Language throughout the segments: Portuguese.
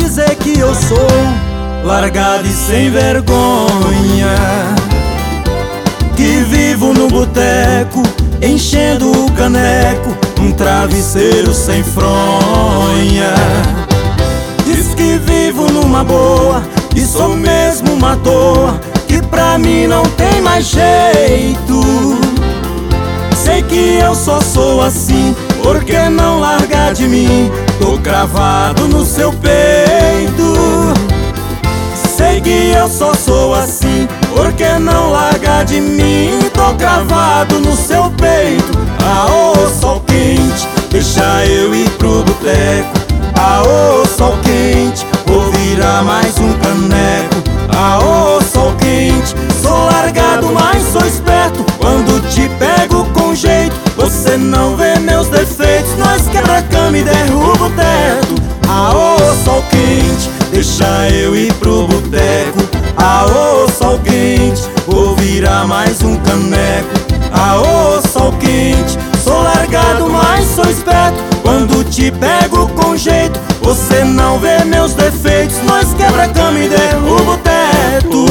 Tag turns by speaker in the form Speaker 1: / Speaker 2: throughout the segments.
Speaker 1: dizer que eu sou largado e sem vergonha, que vivo no boteco enchendo o caneco, um travesseiro sem fronha. Diz que vivo numa boa e sou mesmo uma toa, que pra mim não tem mais jeito. Sei que eu só sou assim, por que não largar de mim? Tô cravado no seu peito. Sei que eu só sou assim, por que não largar de mim? Tô cravado no seu peito. Aô, sol quente, deixa eu ir pro boteco. Aô, sol quente, vou virar mais um caneco. Aô, sol quente, sou largado, mas sou esperto. Quando te pego com jeito, você não vê meus defeitos. Nós quebra a cama e derruba o teto. Aô, sol quente, deixa eu ir pro boteco. Aô, sol quente, vou virar mais um caneco. Aô, sol quente, sou largado, mas sou esperto. Quando te pego com jeito, você não vê meus defeitos. Nós quebra a cama e derruba o teto.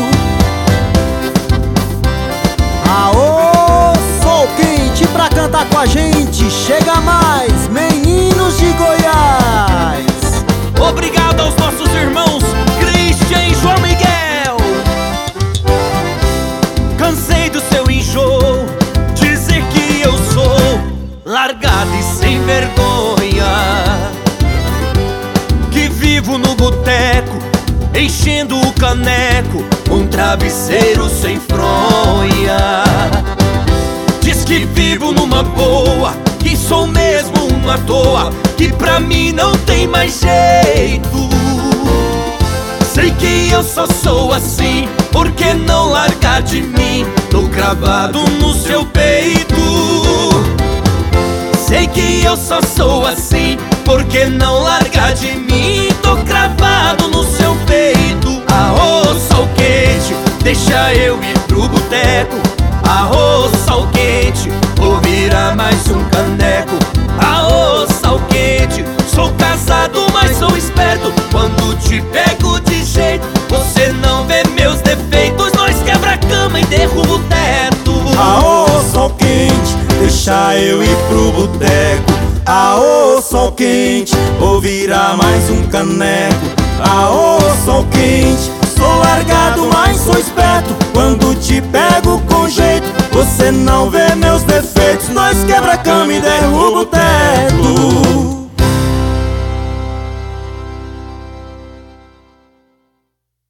Speaker 2: Aô, sol quente pra cantar com a gente. Chega mais, meninos de Goiás.
Speaker 3: Obrigado aos nossos irmãos Christian e João Miguel. Cansei do seu enjoo, dizer que eu sou largado e sem vergonha, que vivo no boteco enchendo o caneco, um travesseiro sem fronha. Diz que vivo numa boa e sou mesmo uma toa, que pra mim não tem mais jeito. Sei que eu só sou assim, por que não largar de mim? Tô cravado no seu peito. Sei que eu só sou assim, por que não largar de mim? Tô cravado no seu peito. Aô, sol quente, deixa eu ir pro boteco. Aô, sol quente, vou virar mais um caneco. Aô, sol quente, sou casado, mas sou esperto. Quando te pego de jeito, você não vê meus defeitos. Nós quebra a cama e derruba o teto.
Speaker 1: Aô, sol quente, deixa eu ir pro boteco. Aô, sol quente, vou virar mais um caneco. Aô, sol quente, sou largado, mas sou esperto. Quando te pego com jeito, você não vê meus defeitos. Nós quebra a cama e derruba o teto.